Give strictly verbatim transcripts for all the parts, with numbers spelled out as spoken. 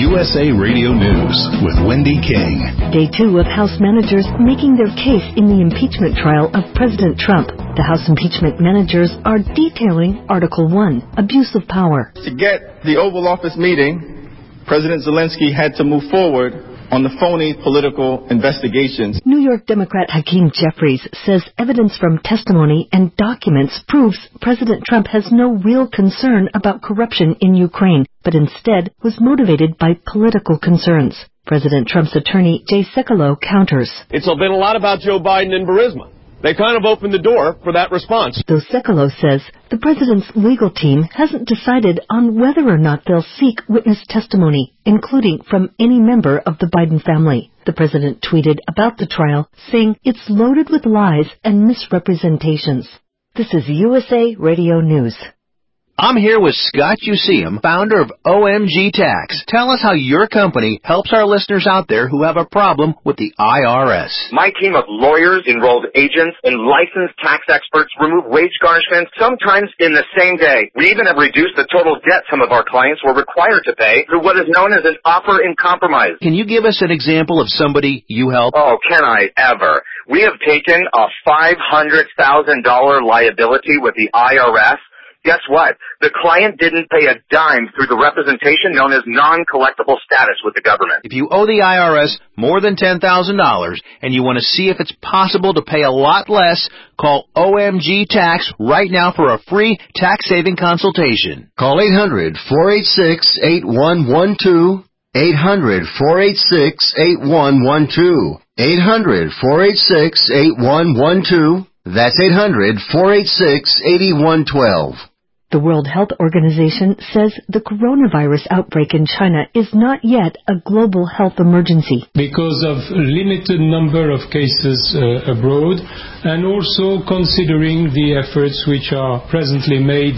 U S A Radio News with Wendy King. Day two of House managers making their case in the impeachment trial of President Trump. The House impeachment managers are detailing Article one, abuse of power. To get the Oval Office meeting, President Zelensky had to move forward on the phony political investigations. New York Democrat Hakeem Jeffries says evidence from testimony and documents proves President Trump has no real concern about corruption in Ukraine, but instead was motivated by political concerns. President Trump's attorney, Jay Sekulow, counters. It's been a lot about Joe Biden and Burisma. They kind of opened the door for that response. Though Sekulow says the president's legal team hasn't decided on whether or not they'll seek witness testimony, including from any member of the Biden family. The president tweeted about the trial, saying it's loaded with lies and misrepresentations. This is U S A Radio News. I'm here with Scott Useum, founder of O M G Tax. Tell us how your company helps our listeners out there who have a problem with the I R S. My team of lawyers, enrolled agents, and licensed tax experts remove wage garnishments sometimes in the same day. We even have reduced the total debt some of our clients were required to pay through what is known as an offer in compromise. Can you give us an example of somebody you help? Oh, can I ever? We have taken a five hundred thousand dollars liability with the I R S. Guess what? The client didn't pay a dime through the representation known as non-collectible status with the government. If you owe the I R S more than ten thousand dollars and you want to see if it's possible to pay a lot less, call O M G Tax right now for a free tax-saving consultation. Call eight hundred, four eight six, eight one one two, eight hundred, four eight six, eight one one two, eight hundred, four eight six, eight one one two. That's eight hundred, four eight six, eight one one two. The World Health Organization says the coronavirus outbreak in China is not yet a global health emergency. Because of a limited number of cases uh, abroad, and also considering the efforts which are presently made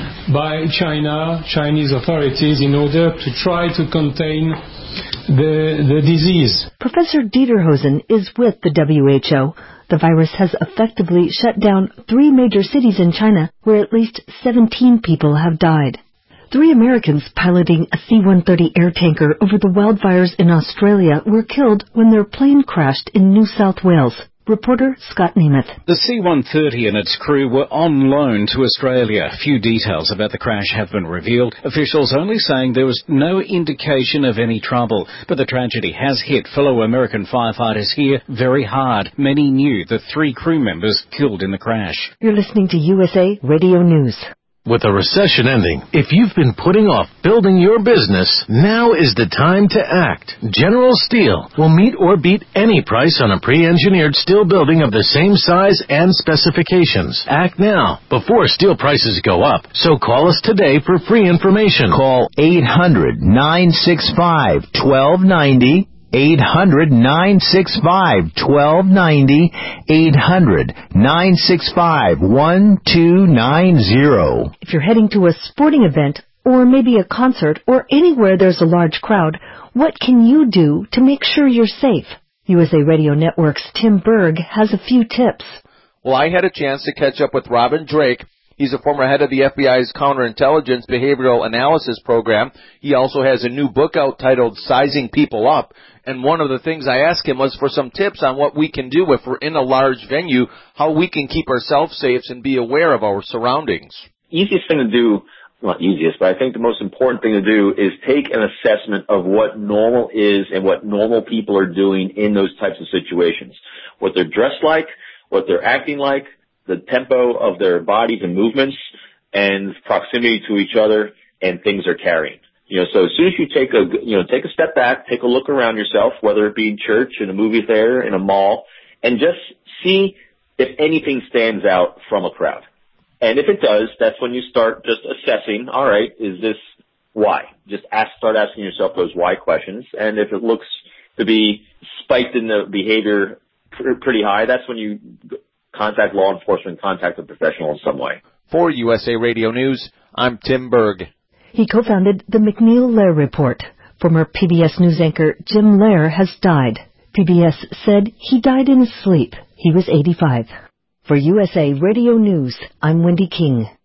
by China, Chinese authorities in order to try to contain the, the disease. Professor Dieterhosen is with the W H O. The virus has effectively shut down three major cities in China where at least seventeen people have died. Three Americans piloting a C one thirty air tanker over the wildfires in Australia were killed when their plane crashed in New South Wales. Reporter Scott Nemeth. The C one thirty and its crew were on loan to Australia. Few details about the crash have been revealed. Officials only saying there was no indication of any trouble. But the tragedy has hit fellow American firefighters here very hard. Many knew the three crew members killed in the crash. You're listening to U S A Radio News. With a recession ending, if you've been putting off building your business, now is the time to act. General Steel will meet or beat any price on a pre-engineered steel building of the same size and specifications. Act now, before steel prices go up. So call us today for free information. Call eight hundred, nine six five, one two nine zero. eight hundred, nine six five, one two nine zero. eight hundred, nine six five, one two nine zero. If you're heading to a sporting event, or maybe a concert, or anywhere there's a large crowd, what can you do to make sure you're safe? U S A Radio Network's Tim Berg has a few tips. Well, I had a chance to catch up with Robin Drake. He's a former head of the F B I's Counterintelligence Behavioral Analysis Program. He also has a new book out titled Sizing People Up. And one of the things I asked him was for some tips on what we can do if we're in a large venue, how we can keep ourselves safe and be aware of our surroundings. Easiest thing to do, not easiest, but I think the most important thing to do is take an assessment of what normal is and what normal people are doing in those types of situations. What they're dressed like, what they're acting like, the tempo of their bodies and movements, and proximity to each other, and things they're carrying. You know, so as soon as you take a, you know, take a step back, take a look around yourself, whether it be in church, in a movie theater, in a mall, and just see if anything stands out from a crowd. And if it does, that's when you start just assessing, all right, is this why? Just ask, start asking yourself those why questions. And if it looks to be spiked in the behavior pr- pretty high, that's when you contact law enforcement, contact a professional in some way. For U S A Radio News, I'm Tim Berg. He co-founded the MacNeil Lehrer Report. Former P B S news anchor Jim Lehrer has died. P B S said he died in his sleep. He was eighty-five. For U S A Radio News, I'm Wendy King.